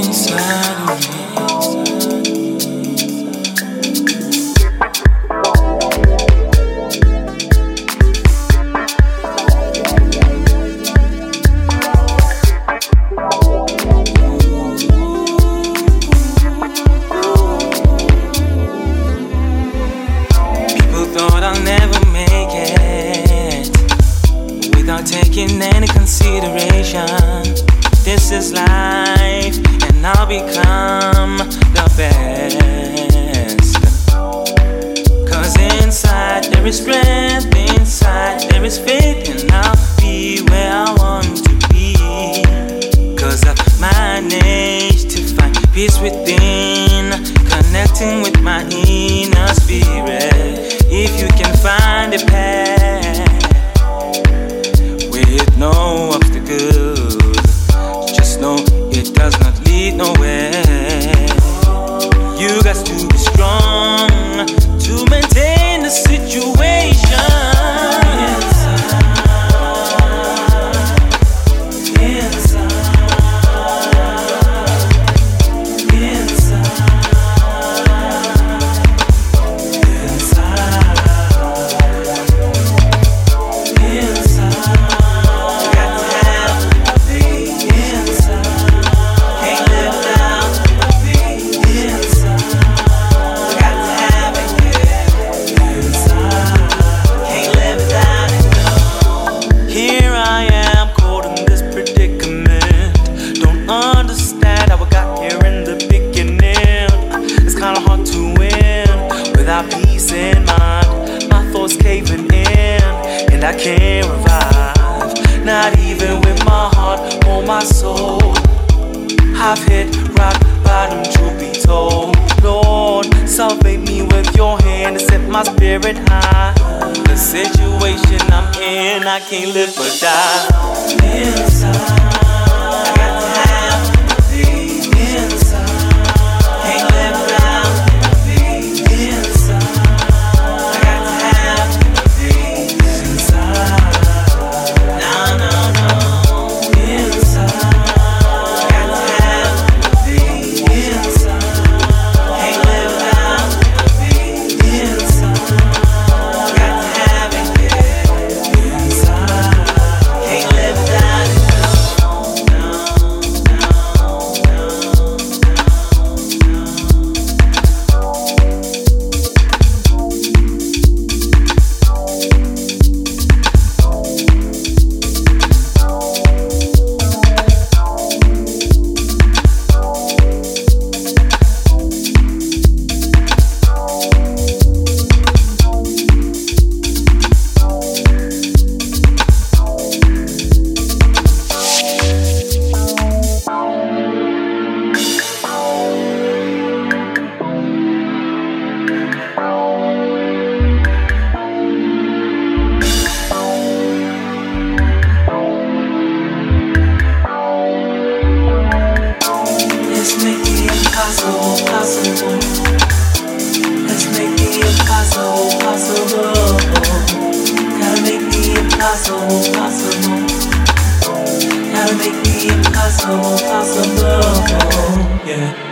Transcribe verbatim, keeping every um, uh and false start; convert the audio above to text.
inside of me. Thought I'll never make it without taking any consideration. This is life, and I'll become the best. Cause inside there is strength, inside there is faith, and I'll be where I want to be. Cause I've managed to find peace within, connecting with my inner spirit. If you can find a path with no obstacles, just know it does not lead nowhere. You got to be strong to maintain the situation. Peace in mind, my thoughts caving in, and I can't revive, not even with my heart or my soul. I've hit rock bottom, truth be told. Lord, salvate me with your hand and set my spirit high. The situation I'm in, I can't live but die. Inside Possible, possible. Let's make the impossible possible. Gotta make the impossible possible. Gotta make the impossible possible. Yeah.